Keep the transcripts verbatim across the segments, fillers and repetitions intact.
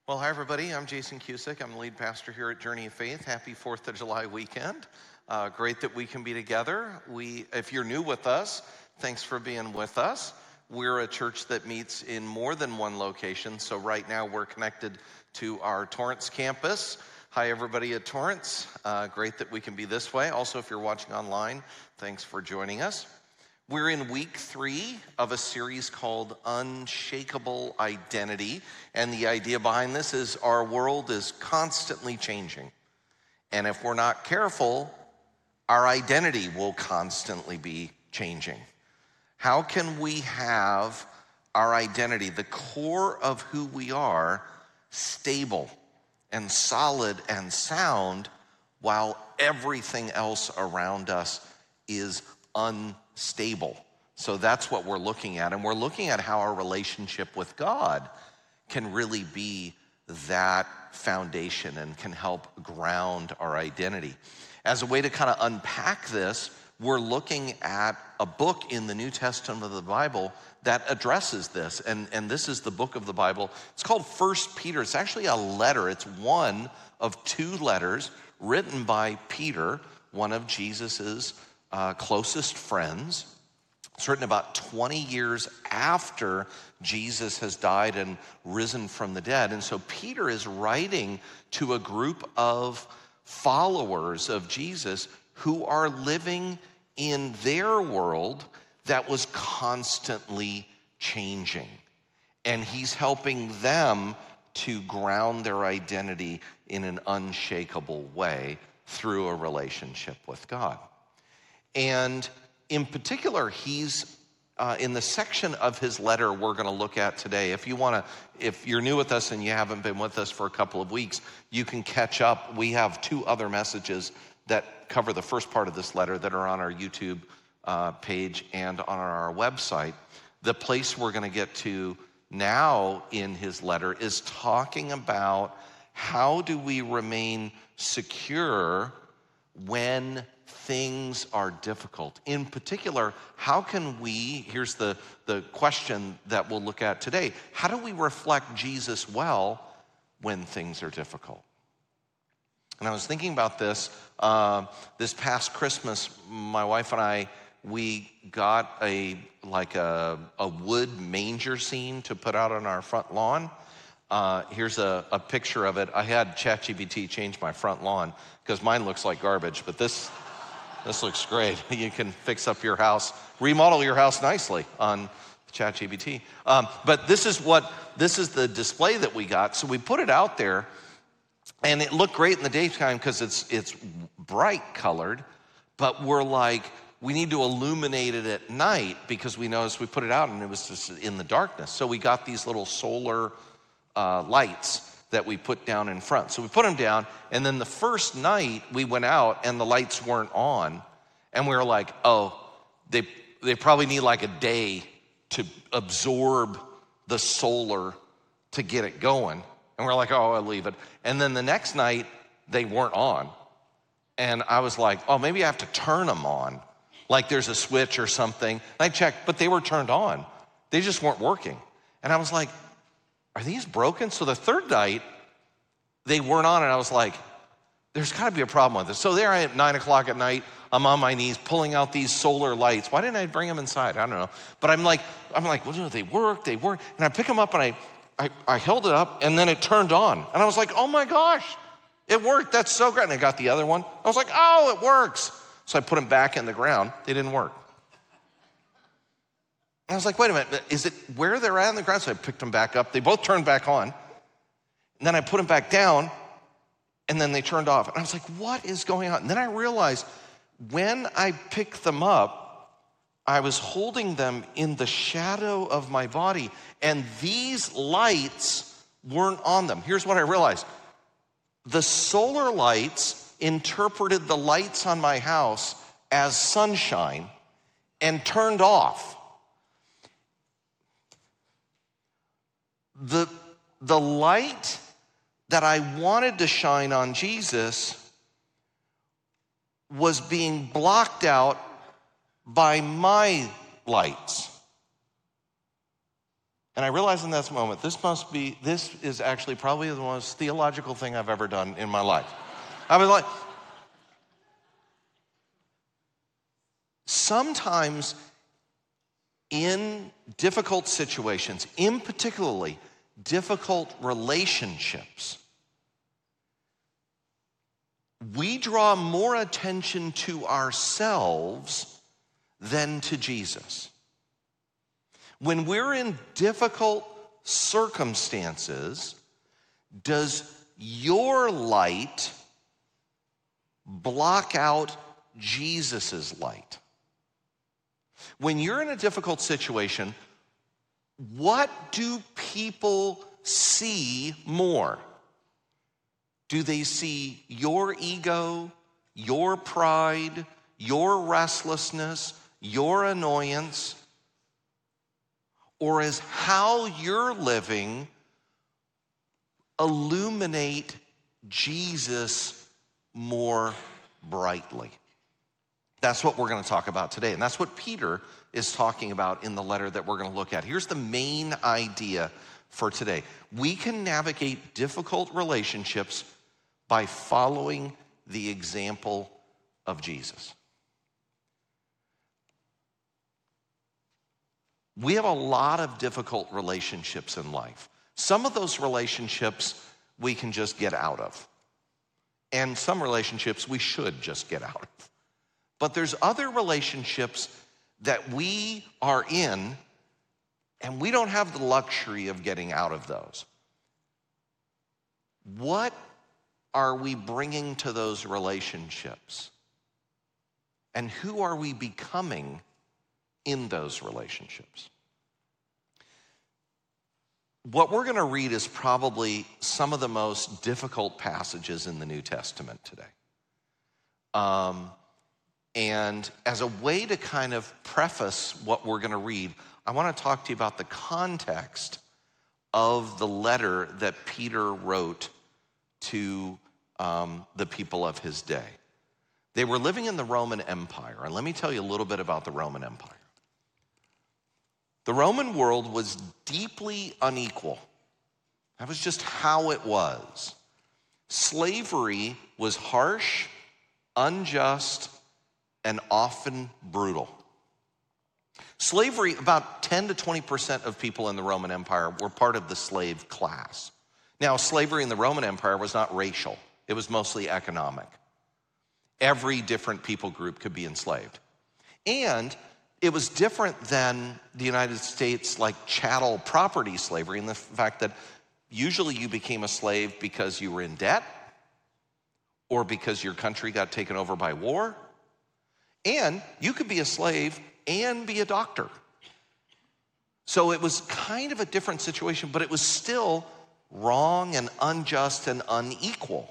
Well, hi, everybody. I'm Jason Cusick. I'm the lead pastor here at Journey of Faith. Happy fourth of July weekend. Uh, great that we can be together. We, if you're new with us, thanks for being with us. We're a church that meets in more than one location. So right now we're connected to our Torrance campus. Hi, everybody at Torrance. Uh, great that we can be this way. Also, if you're watching online, thanks for joining us. We're in week three of a series called Unshakable Identity. And the idea behind this is our world is constantly changing. And if we're not careful, our identity will constantly be changing. How can we have our identity, the core of who we are, stable and solid and sound while everything else around us is unstable? So that's what we're looking at. And we're looking at how our relationship with God can really be that foundation and can help ground our identity. As a way to kind of unpack this, we're looking at a book in the New Testament of the Bible that addresses this. And, and this is the book of the Bible. It's called First Peter. It's actually a letter. It's one of two letters written by Peter, one of Jesus's uh, closest friends. It's written about twenty years after Jesus has died and risen from the dead. And so Peter is writing to a group of followers of Jesus who are living in their world that was constantly changing. And he's helping them to ground their identity in an unshakable way through a relationship with God. And in particular, he's uh, in the section of his letter we're going to look at today. If you want to, if you're new with us and you haven't been with us for a couple of weeks, you can catch up. We have two other messages that cover the first part of this letter that are on our YouTube uh, page and on our website. The place we're going to get to now in his letter is talking about how do we remain secure when things are difficult. In particular, how can we, here's the, the question that we'll look at today, how do we reflect Jesus well when things are difficult? And I was thinking about this, uh, this past Christmas, my wife and I, we got a, like a, a wood manger scene to put out on our front lawn. Uh, here's a, a picture of it. I had ChatGPT change my front lawn because mine looks like garbage, but this, this looks great. You can fix up your house, remodel your house nicely on ChatGPT. Um, but this is what, this is the display that we got. So we put it out there. And it looked great in the daytime because it's it's bright colored, but we're like, we need to illuminate it at night because we noticed we put it out and it was just in the darkness. So we got these little solar uh, lights that we put down in front. So we put them down, and then the first night we went out and the lights weren't on, and we were like, oh, they they probably need like a day to absorb the solar to get it going. And we're like, oh, I'll leave it. And then the next night, they weren't on. And I was like, oh, maybe I have to turn them on. Like there's a switch or something. And I checked, but they were turned on. They just weren't working. And I was like, are these broken? So the third night, they weren't on. And I was like, there's got to be a problem with this. So there I am at nine o'clock at night. I'm on my knees pulling out these solar lights. Why didn't I bring them inside? I don't know. But I'm like, I'm like, well, no, they work, they work. And I pick them up and I, I, I held it up, and then it turned on. And I was like, oh my gosh, it worked. That's so great. And I got the other one. I was like, oh, it works. So I put them back in the ground. They didn't work. And I was like, wait a minute, is it where they're at in the ground? So I picked them back up. They both turned back on. And then I put them back down, and then they turned off. And I was like, what is going on? And then I realized when I picked them up, I was holding them in the shadow of my body, and these lights weren't on them. Here's what I realized. The solar lights interpreted the lights on my house as sunshine and turned off. The, the light that I wanted to shine on Jesus was being blocked out by my lights. And I realized in that moment, this must be, this is actually probably the most theological thing I've ever done in my life. I was like, sometimes in difficult situations, in particularly difficult relationships, we draw more attention to ourselves than to Jesus. When we're in difficult circumstances, does your light block out Jesus's light? When you're in a difficult situation, what do people see more? Do they see your ego, your pride, your restlessness, your annoyance? Or is how you're living illuminate Jesus more brightly? That's what we're going to talk about today. And that's what Peter is talking about in the letter that we're going to look at. Here's the main idea for today. We can navigate difficult relationships by following the example of Jesus. We have a lot of difficult relationships in life. Some of those relationships we can just get out of. And some relationships we should just get out of. But there's other relationships that we are in and we don't have the luxury of getting out of those. What are we bringing to those relationships? And who are we becoming in those relationships? What we're going to read is probably some of the most difficult passages in the New Testament today. Um, and as a way to kind of preface what we're going to read, I want to talk to you about the context of the letter that Peter wrote to um, the people of his day. They were living in the Roman Empire, and let me tell you a little bit about the Roman Empire. The Roman world was deeply unequal. That was just how it was. Slavery was harsh, unjust, and often brutal. Slavery, about ten to twenty percent of people in the Roman Empire were part of the slave class. Now, slavery in the Roman Empire was not racial. It was mostly economic. Every different people group could be enslaved. And it was different than the United States, like chattel property slavery, in the fact that usually you became a slave because you were in debt or because your country got taken over by war. And you could be a slave and be a doctor. So it was kind of a different situation, but it was still wrong and unjust and unequal.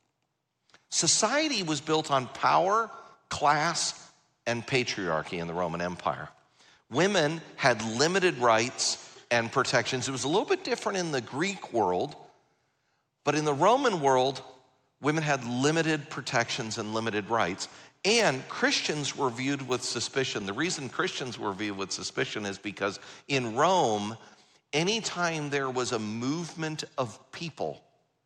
Society was built on power, class, and patriarchy in the Roman Empire. Women had limited rights and protections. It was a little bit different in the Greek world, but in the Roman world, women had limited protections and limited rights. And Christians were viewed with suspicion. The reason Christians were viewed with suspicion is because in Rome, anytime there was a movement of people,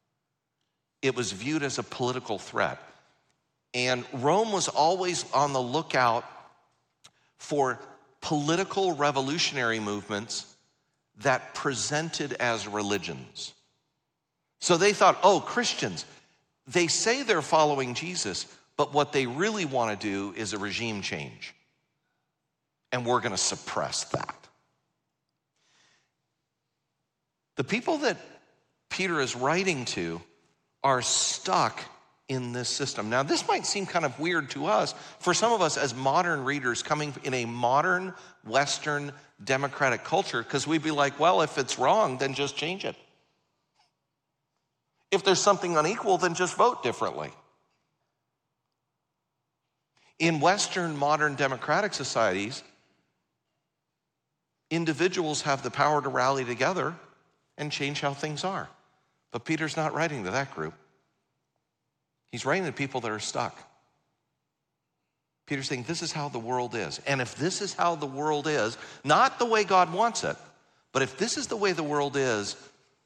it was viewed as a political threat. And Rome was always on the lookout for political revolutionary movements that presented as religions. So they thought, oh, Christians, they say they're following Jesus, but what they really want to do is a regime change. And we're going to suppress that. The people that Peter is writing to are stuck in this system. Now, this might seem kind of weird to us. For some of us as modern readers coming in a modern Western democratic culture, because we'd be like, well, if it's wrong, then just change it. If there's something unequal, then just vote differently. In Western modern democratic societies, individuals have the power to rally together and change how things are. But Peter's not writing to that group. He's writing to people that are stuck. Peter's saying this is how the world is. And if this is how the world is, not the way God wants it, But if this is the way the world is,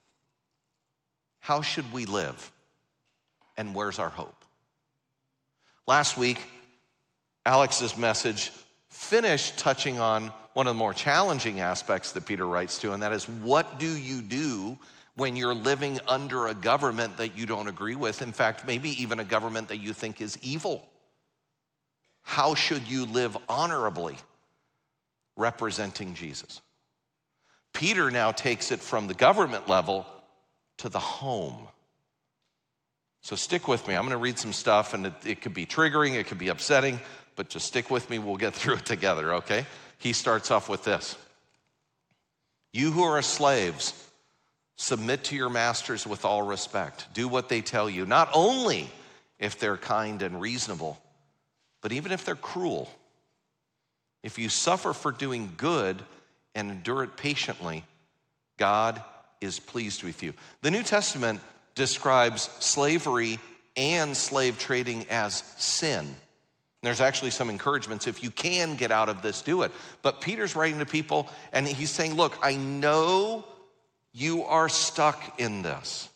how should we live? And where's our hope? Last week, Alex's message finished touching on one of the more challenging aspects that Peter writes to, and that is, what do you do when you're living under a government that you don't agree with? In fact, maybe even a government that you think is evil. How should you live honorably representing Jesus? Peter now takes it from the government level to the home. So stick with me. I'm going to read some stuff, and it, it could be triggering, it could be upsetting, but just stick with me. We'll get through it together, okay? He starts off with this. You who are slaves, submit to your masters with all respect. Do what they tell you, not only if they're kind and reasonable, but even if they're cruel. If you suffer for doing good and endure it patiently, God is pleased with you. The New Testament describes slavery and slave trading as sin. There's actually some encouragements. If you can get out of this, do it. But Peter's writing to people, and he's saying, look, I know you are stuck in this.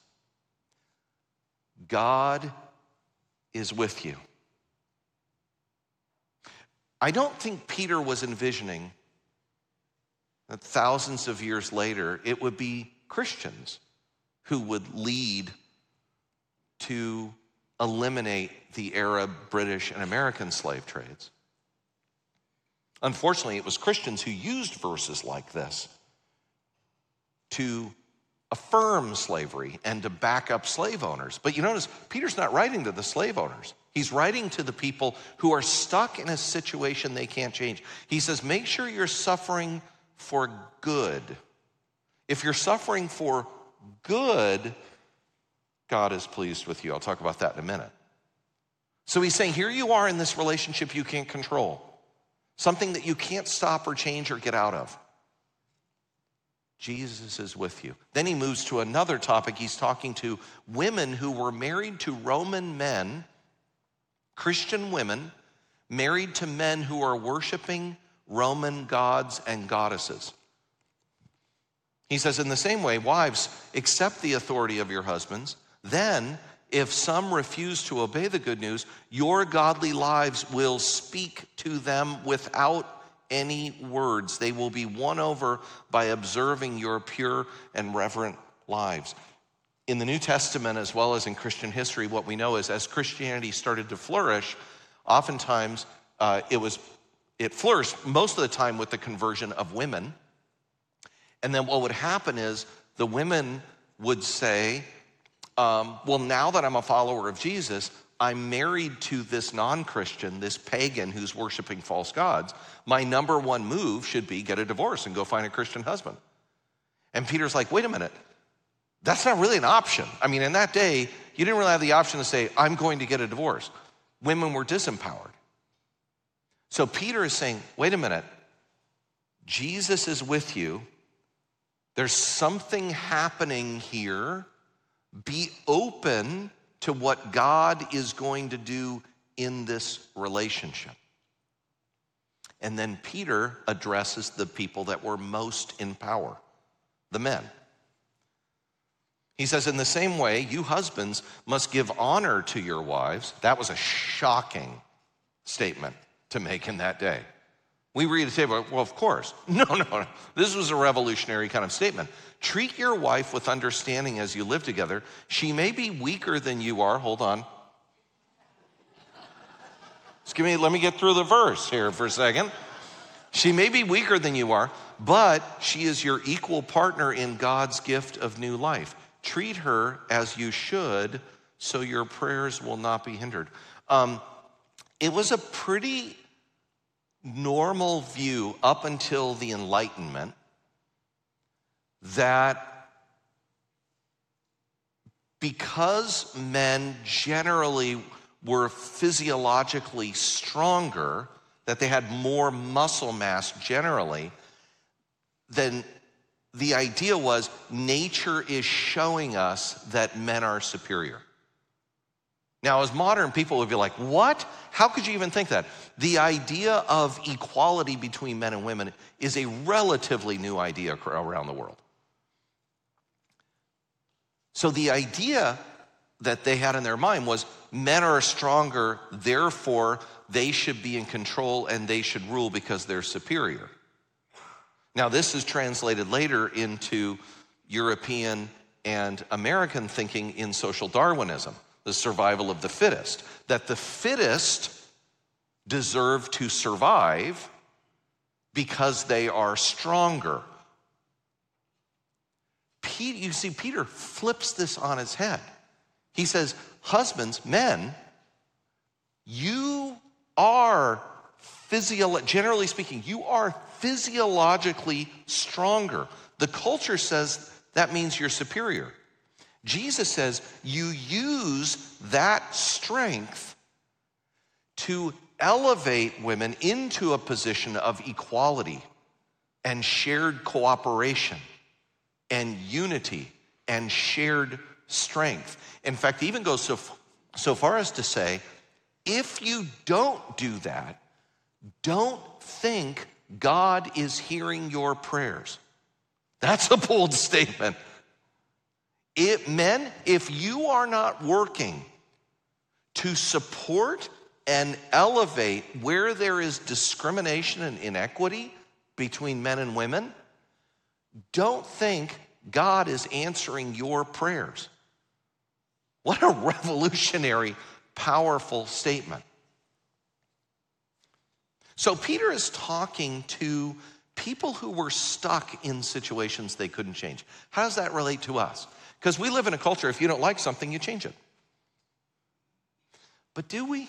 God is with you. I don't think Peter was envisioning that thousands of years later, it would be Christians who would lead to eliminate the Arab, British, and American slave trades. Unfortunately, it was Christians who used verses like this to affirm slavery and to back up slave owners. But you notice, Peter's not writing to the slave owners. He's writing to the people who are stuck in a situation they can't change. He says, make sure you're suffering for good. If you're suffering for good, God is pleased with you. I'll talk about that in a minute. So he's saying, here you are in this relationship you can't control, something that you can't stop or change or get out of. Jesus is with you. Then he moves to another topic. He's talking to women who were married to Roman men, Christian women, married to men who are worshiping Roman gods and goddesses. He says, in the same way, wives, accept the authority of your husbands. Then, if some refuse to obey the good news, your godly lives will speak to them without any words. They will be won over by observing your pure and reverent lives. In the New Testament, as well as in Christian history, what we know is as Christianity started to flourish, oftentimes uh, it was it flourished most of the time with the conversion of women. And then what would happen is the women would say, um, well, now that I'm a follower of Jesus, I'm married to this non-Christian, this pagan who's worshiping false gods. My number one move should be get a divorce and go find a Christian husband. And Peter's like, wait a minute, that's not really an option. I mean, in that day, you didn't really have the option to say, I'm going to get a divorce. Women were disempowered. So Peter is saying, wait a minute, Jesus is with you. There's something happening here. Be open to what God is going to do in this relationship. And then Peter addresses the people that were most in power, the men. He says, in the same way, you husbands must give honor to your wives. That was a shocking statement to make in that day. We read it today, well, of course. No, no, no. This was a revolutionary kind of statement. Treat your wife with understanding as you live together. She may be weaker than you are. Hold on. Just give me, let me get through the verse here for a second. She may be weaker than you are, but she is your equal partner in God's gift of new life. Treat her as you should, so your prayers will not be hindered. Um, it was a pretty normal view up until the Enlightenment that because men generally were physiologically stronger, that they had more muscle mass generally, then the idea was nature is showing us that men are superior. Now, as modern people would be like, what? How could you even think that? The idea of equality between men and women is a relatively new idea around the world. So the idea that they had in their mind was men are stronger, therefore they should be in control and they should rule because they're superior. Now, this is translated later into European and American thinking in social Darwinism, the survival of the fittest, that the fittest deserve to survive because they are stronger. Pete, you see, Peter flips this on its head. He says, husbands, men, you are physio- generally speaking, you are physiologically stronger. The culture says that means you're superior. Jesus says you use that strength to elevate women into a position of equality and shared cooperation and unity and shared strength. In fact, he even goes so, so far as to say, if you don't do that, don't think God is hearing your prayers. That's a bold statement. It, men, if you are not working to support and elevate where there is discrimination and inequity between men and women, don't think God is answering your prayers. What a revolutionary, powerful statement. So Peter is talking to people who were stuck in situations they couldn't change. How does that relate to us? Because we live in a culture, if you don't like something, you change it. But do we?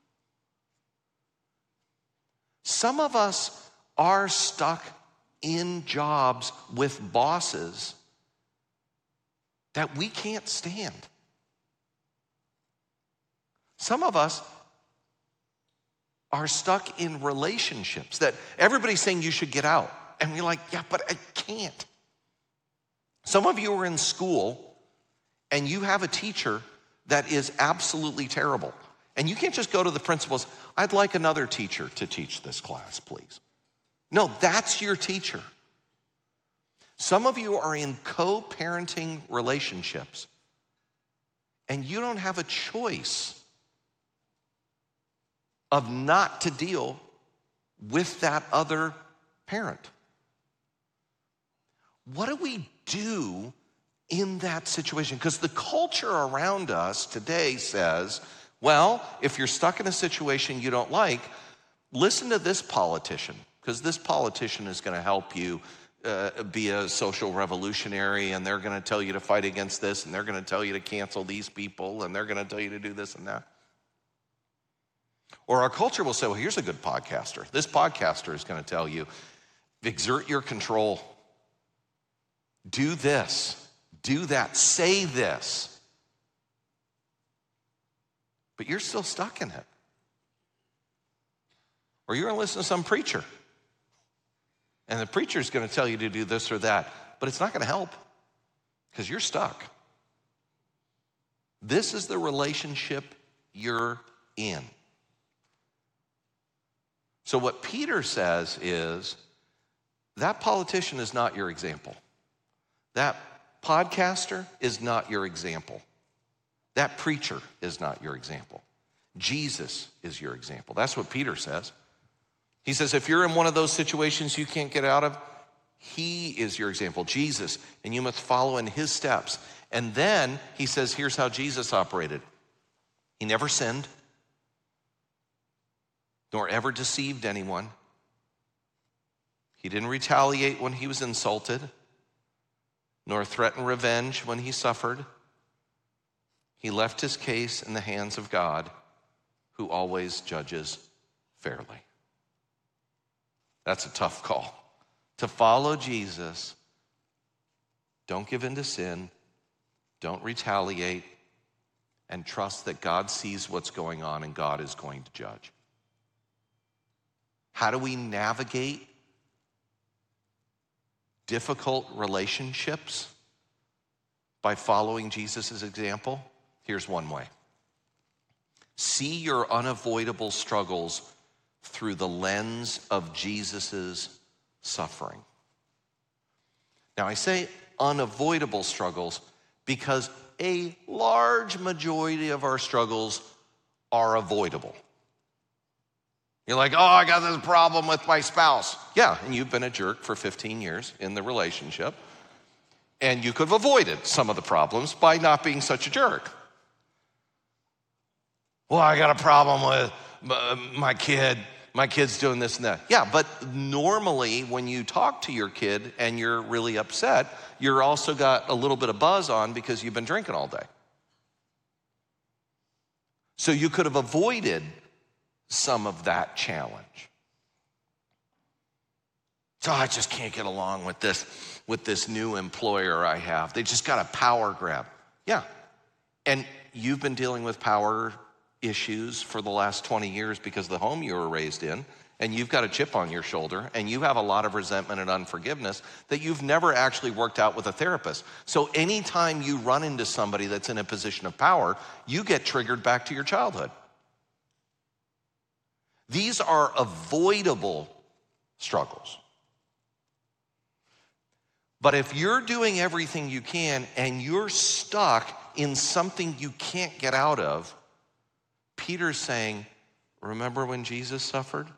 Some of us are stuck in jobs with bosses that we can't stand. Some of us are stuck in relationships that everybody's saying you should get out. And we're like, yeah, but I can't. Some of you are in school and you have a teacher that is absolutely terrible. And you can't just go to the principals, I'd like another teacher to teach this class, please. No, that's your teacher. Some of you are in co-parenting relationships and you don't have a choice of not to deal with that other parent. What do we do in that situation? Because the culture around us today says, well, if you're stuck in a situation you don't like, listen to this politician, because this politician is going to help you uh, be a social revolutionary, and they're going to tell you to fight against this, and they're going to tell you to cancel these people, and they're going to tell you to do this and that. Or our culture will say, well, here's a good podcaster. This podcaster is going to tell you, exert your control. Do this. Do that. Say this. But you're still stuck in it. Or you're going to listen to some preacher. And the preacher's going to tell you to do this or that. But it's not going to help because you're stuck. This is the relationship you're in. So what Peter says is, that politician is not your example. That podcaster is not your example. That preacher is not your example. Jesus is your example. That's what Peter says. He says, if you're in one of those situations you can't get out of, he is your example, Jesus, and you must follow in his steps. And then he says, here's how Jesus operated. He never sinned, nor ever deceived anyone. He didn't retaliate when he was insulted, nor threaten revenge when he suffered. He left his case in the hands of God, who always judges fairly. That's a tough call. To follow Jesus, don't give in to sin, don't retaliate, and trust that God sees what's going on and God is going to judge. How do we navigate difficult relationships? By following Jesus' example? Here's one way. See your unavoidable struggles through the lens of Jesus's suffering. Now, I say unavoidable struggles because a large majority of our struggles are avoidable. You're like, oh, I got this problem with my spouse. Yeah, and you've been a jerk for fifteen years in the relationship, and you could have avoided some of the problems by not being such a jerk. Well, I got a problem with my kid. My kid's doing this and that. Yeah, but normally when you talk to your kid and you're really upset, you're also got a little bit of buzz on because you've been drinking all day. So you could have avoided some of that challenge. So I just can't get along with this, with this new employer I have. They just got a power grab. Yeah, and you've been dealing with power issues for the last twenty years because of the home you were raised in, and you've got a chip on your shoulder, and you have a lot of resentment and unforgiveness that you've never actually worked out with a therapist. So anytime you run into somebody that's in a position of power, you get triggered back to your childhood. These are avoidable struggles. But if you're doing everything you can and you're stuck in something you can't get out of, Peter's saying, remember when Jesus suffered?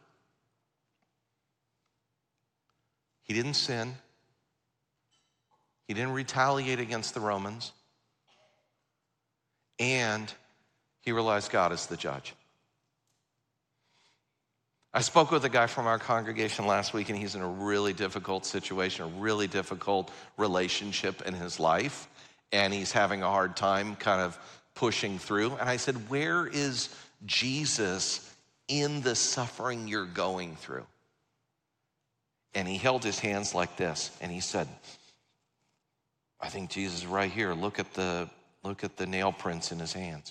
He didn't sin. He didn't retaliate against the Romans. And he realized God is the judge. I spoke with a guy from our congregation last week, and he's in a really difficult situation, a really difficult relationship in his life, and he's having a hard time kind of pushing through. And I said, where is Jesus in the suffering you're going through? And he held his hands like this, and he said, I think Jesus is right here. Look at the, look at the nail prints in his hands.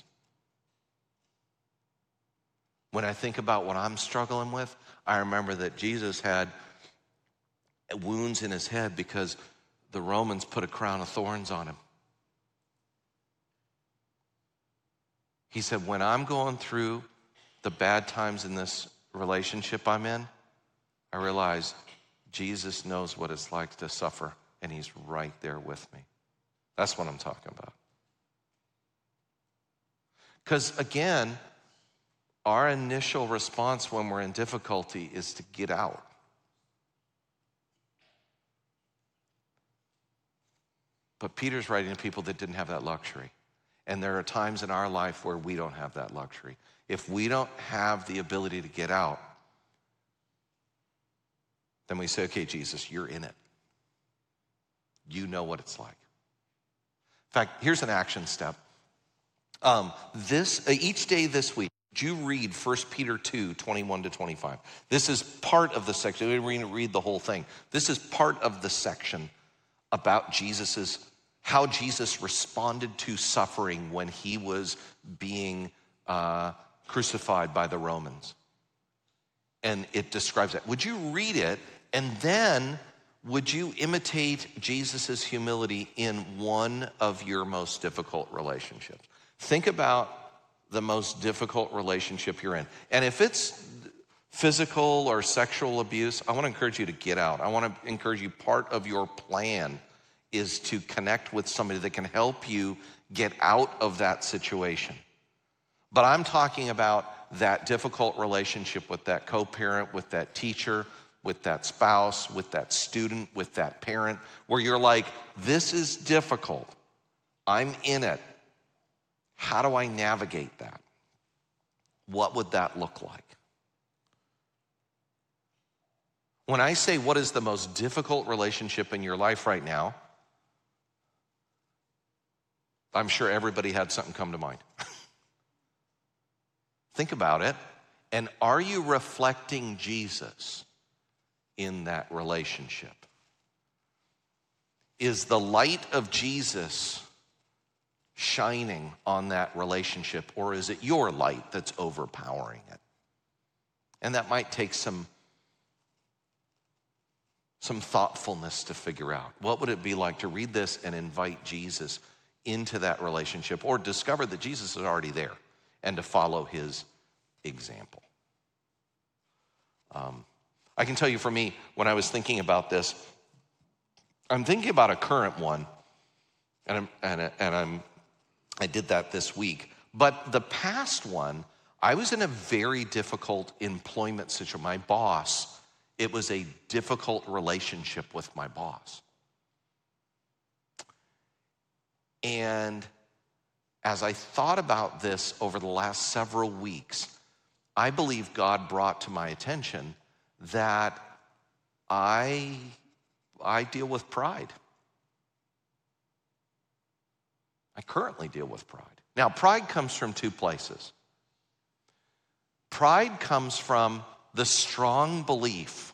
When I think about what I'm struggling with, I remember that Jesus had wounds in his head because the Romans put a crown of thorns on him. He said, when I'm going through the bad times in this relationship I'm in, I realize Jesus knows what it's like to suffer, and he's right there with me. That's what I'm talking about. Because again, our initial response when we're in difficulty is to get out. But Peter's writing to people that didn't have that luxury. And there are times in our life where we don't have that luxury. If we don't have the ability to get out, then we say, okay, Jesus, you're in it. You know what it's like. In fact, here's an action step. Um, this uh, each day this week, would you read First Peter two, twenty-one to twenty-five? This is part of the section. We didn't read the whole thing. This is part of the section about Jesus's how Jesus responded to suffering when he was being uh, crucified by the Romans. And it describes that. Would you read it, and then would you imitate Jesus's humility in one of your most difficult relationships? Think about the most difficult relationship you're in. And if it's physical or sexual abuse, I want to encourage you to get out. I want to encourage you, part of your plan is to connect with somebody that can help you get out of that situation. But I'm talking about that difficult relationship with that co-parent, with that teacher, with that spouse, with that student, with that parent, where you're like, this is difficult. I'm in it. How do I navigate that? What would that look like? When I say what is the most difficult relationship in your life right now, I'm sure everybody had something come to mind. Think about it. And are you reflecting Jesus in that relationship? Is the light of Jesus shining on that relationship, or is it your light that's overpowering it? And that might take some, some thoughtfulness to figure out. What would it be like to read this and invite Jesus into that relationship, or discover that Jesus is already there and to follow his example. Um, I can tell you for me, when I was thinking about this, I'm thinking about a current one, and I'm, and, and I'm, I did that this week. But the past one, I was in a very difficult employment situation. My boss, it was a difficult relationship with my boss. And as I thought about this over the last several weeks, I believe God brought to my attention that I, I deal with pride. I currently deal with pride. Now, pride comes from two places. Pride comes from the strong belief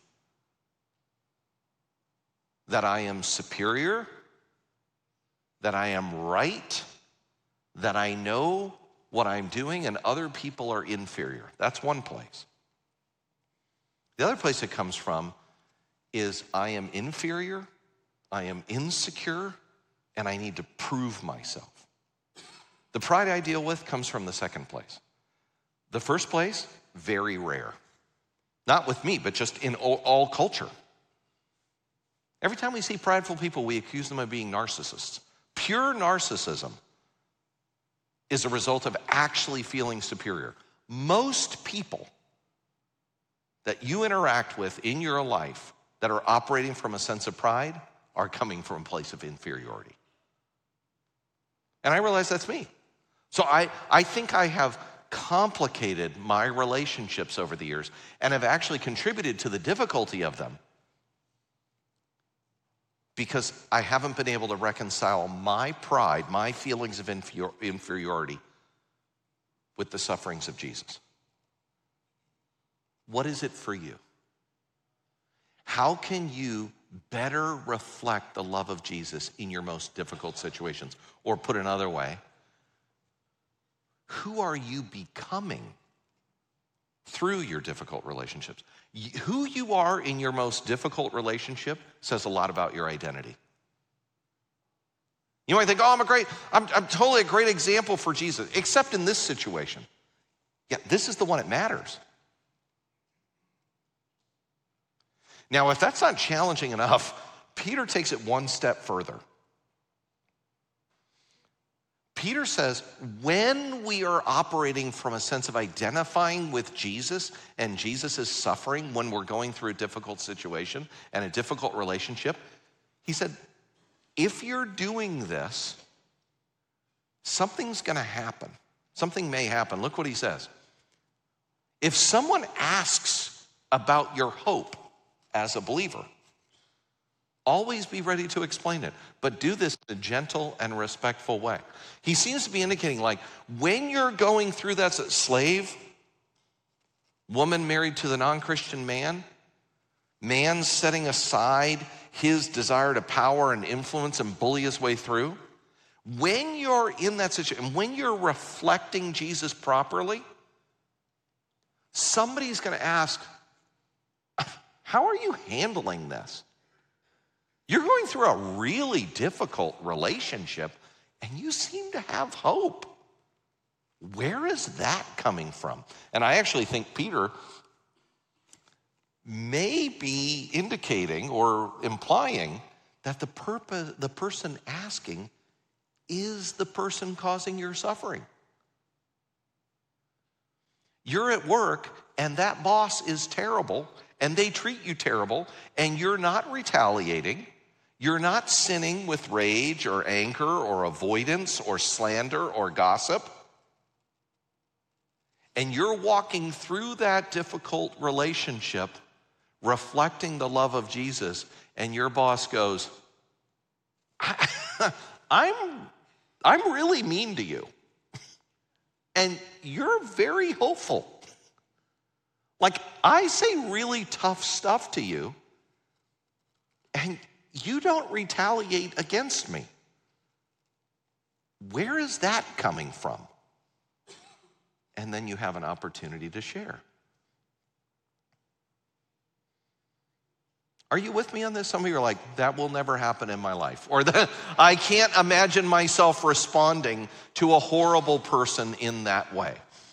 that I am superior, that I am right, that I know what I'm doing and other people are inferior. That's one place. The other place it comes from is I am inferior, I am insecure, and I need to prove myself. The pride I deal with comes from the second place. The first place, very rare. Not with me, but just in all, all culture. Every time we see prideful people, we accuse them of being narcissists. Pure narcissism is a result of actually feeling superior. Most people that you interact with in your life that are operating from a sense of pride are coming from a place of inferiority. And I realize that's me. So I, I think I have complicated my relationships over the years and have actually contributed to the difficulty of them because I haven't been able to reconcile my pride, my feelings of inferior, inferiority with the sufferings of Jesus. What is it for you? How can you better reflect the love of Jesus in your most difficult situations? Or put another way, who are you becoming through your difficult relationships? Who you are in your most difficult relationship says a lot about your identity. You might think, oh, I'm a great, I'm, I'm totally a great example for Jesus, except in this situation. Yeah, this is the one that matters. Now, if that's not challenging enough, Peter takes it one step further. Peter says, when we are operating from a sense of identifying with Jesus and Jesus' suffering when we're going through a difficult situation and a difficult relationship, he said, if you're doing this, something's gonna happen. Something may happen. Look what he says. If someone asks about your hope as a believer, always be ready to explain it, but do this in a gentle and respectful way. He seems to be indicating, like, when you're going through that slave, woman married to the non-Christian man, man setting aside his desire to power and influence and bully his way through, when you're in that situation, when you're reflecting Jesus properly, somebody's gonna ask, how are you handling this? You're going through a really difficult relationship and you seem to have hope. Where is that coming from? And I actually think Peter may be indicating or implying that the purpose, the person asking is the person causing your suffering. You're at work and that boss is terrible and they treat you terrible and you're not retaliating. You're not sinning with rage or anger or avoidance or slander or gossip. And you're walking through that difficult relationship, reflecting the love of Jesus, and your boss goes, I, I'm, I'm really mean to you. And you're very hopeful. Like, I say really tough stuff to you, and you don't retaliate against me. Where is that coming from? And then you have an opportunity to share. Are you with me on this? Some of you are like, that will never happen in my life. Or that I can't imagine myself responding to a horrible person in that way.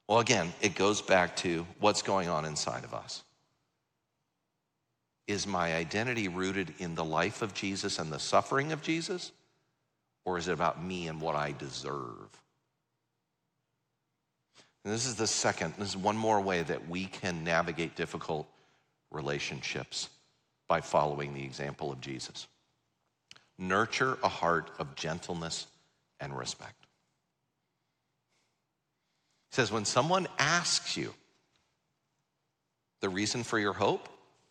Well, again, it goes back to what's going on inside of us. Is my identity rooted in the life of Jesus and the suffering of Jesus? Or is it about me and what I deserve? And this is the second, this is one more way that we can navigate difficult relationships by following the example of Jesus. Nurture a heart of gentleness and respect. It says, when someone asks you the reason for your hope,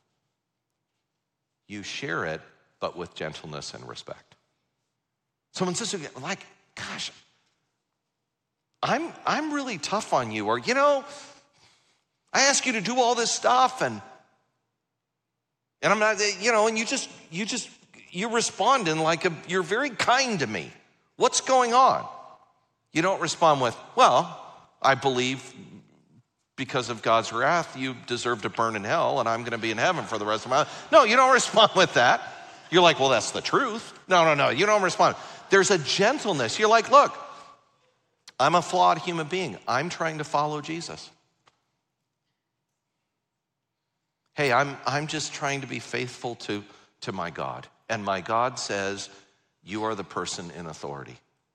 you share it, but with gentleness and respect. Someone says, like, gosh, I'm, I'm really tough on you. Or, you know, I ask you to do all this stuff and, and I'm not, you know, and you just, you just, you respond in like a, you're very kind to me. What's going on? You don't respond with, well, I believe because of God's wrath, you deserve to burn in hell and I'm gonna be in heaven for the rest of my life. No, you don't respond with that. You're like, well, that's the truth. No, no, no, you don't respond. There's a gentleness. You're like, look, I'm a flawed human being. I'm trying to follow Jesus. Hey, I'm, I'm just trying to be faithful to, to my God. And my God says, you are the person in authority.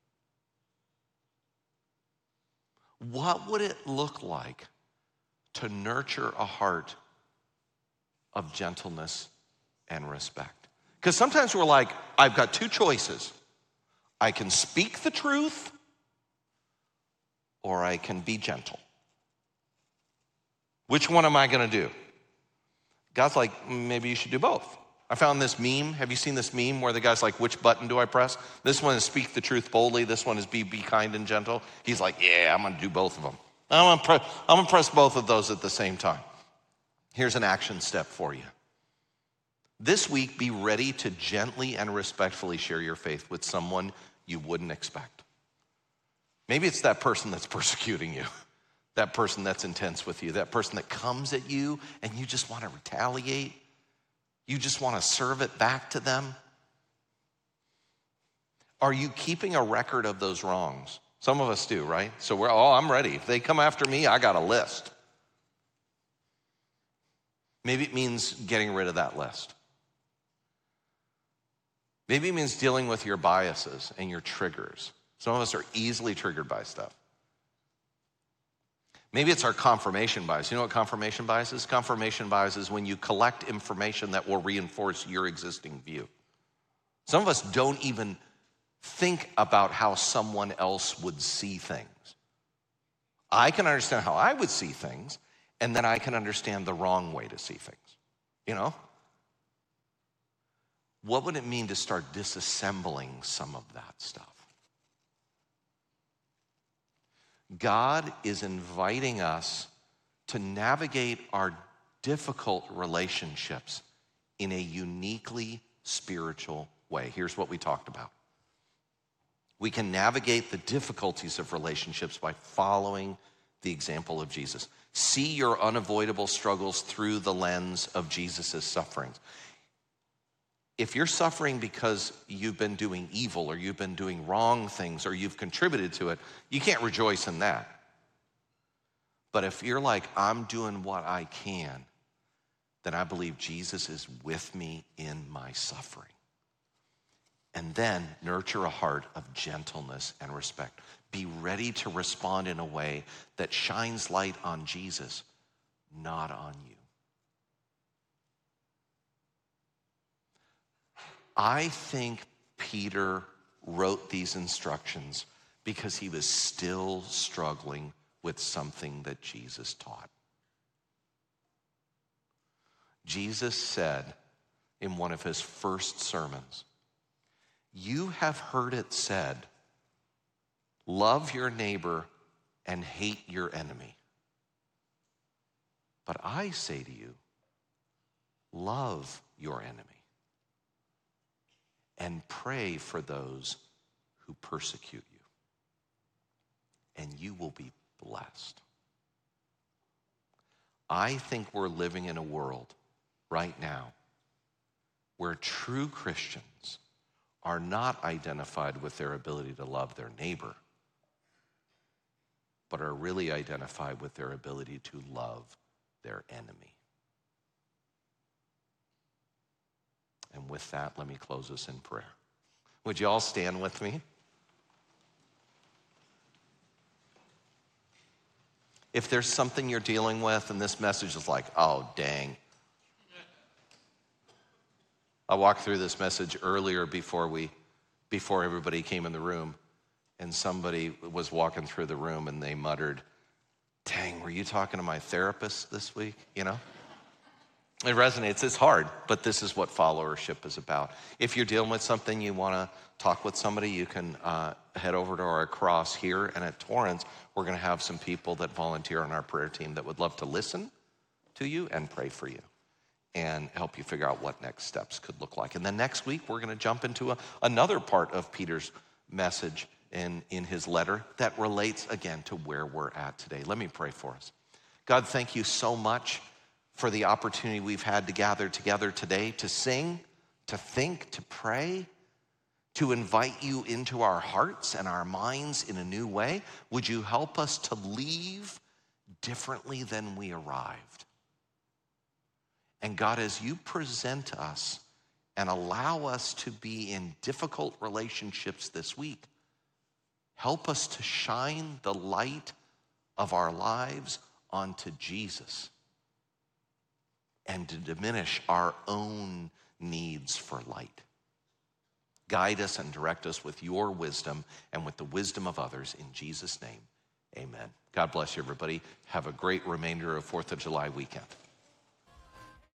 What would it look like to nurture a heart of gentleness and respect? Because sometimes we're like, I've got two choices. I can speak the truth or I can be gentle. Which one am I gonna do? God's like, maybe you should do both. I found this meme. Have you seen this meme where the guy's like, which button do I press? This one is speak the truth boldly. This one is be, be kind and gentle. He's like, yeah, I'm gonna do both of them. I'm gonna, pre- I'm gonna press both of those at the same time. Here's an action step for you. This week, be ready to gently and respectfully share your faith with someone you wouldn't expect. Maybe it's that person that's persecuting you, that person that's intense with you, that person that comes at you and you just want to retaliate. You just want to serve it back to them. Are you keeping a record of those wrongs? Some of us do, right? So we're, oh, I'm ready. If they come after me, I got a list. Maybe it means getting rid of that list. Maybe it means dealing with your biases and your triggers. Some of us are easily triggered by stuff. Maybe it's our confirmation bias. You know what confirmation bias is? Confirmation bias is when you collect information that will reinforce your existing view. Some of us don't even think about how someone else would see things. I can understand how I would see things, and then I can understand the wrong way to see things, you know? What would it mean to start disassembling some of that stuff? God is inviting us to navigate our difficult relationships in a uniquely spiritual way. Here's what we talked about. We can navigate the difficulties of relationships by following the example of Jesus. See your unavoidable struggles through the lens of Jesus' sufferings. If you're suffering because you've been doing evil or you've been doing wrong things or you've contributed to it, you can't rejoice in that. But if you're like, I'm doing what I can, then I believe Jesus is with me in my suffering. And then nurture a heart of gentleness and respect. Be ready to respond in a way that shines light on Jesus, not on you. I think Peter wrote these instructions because he was still struggling with something that Jesus taught. Jesus said in one of his first sermons, you have heard it said, love your neighbor and hate your enemy. But I say to you, love your enemy. And pray for those who persecute you, and you will be blessed. I think we're living in a world right now where true Christians are not identified with their ability to love their neighbor, but are really identified with their ability to love their enemy. And with that, let me close us in prayer. Would you all stand with me? If there's something you're dealing with and this message is like, oh, dang. I walked through this message earlier before we, before everybody came in the room, and somebody was walking through the room and they muttered, dang, were you talking to my therapist this week? You know? It resonates. It's hard, but this is what followership is about. If you're dealing with something, you want to talk with somebody, you can uh, head over to our cross here. And at Torrance, we're going to have some people that volunteer on our prayer team that would love to listen to you and pray for you and help you figure out what next steps could look like. And then next week, we're going to jump into a, another part of Peter's message in, in his letter that relates, again, to where we're at today. Let me pray for us. God, thank you so much for the opportunity we've had to gather together today to sing, to think, to pray, to invite you into our hearts and our minds in a new way. Would you help us to leave differently than we arrived? And God, as you present us and allow us to be in difficult relationships this week, help us to shine the light of our lives onto Jesus and to diminish our own needs for light. Guide us and direct us with your wisdom and with the wisdom of others. In Jesus' name, amen. God bless you, everybody. Have a great remainder of fourth of July weekend.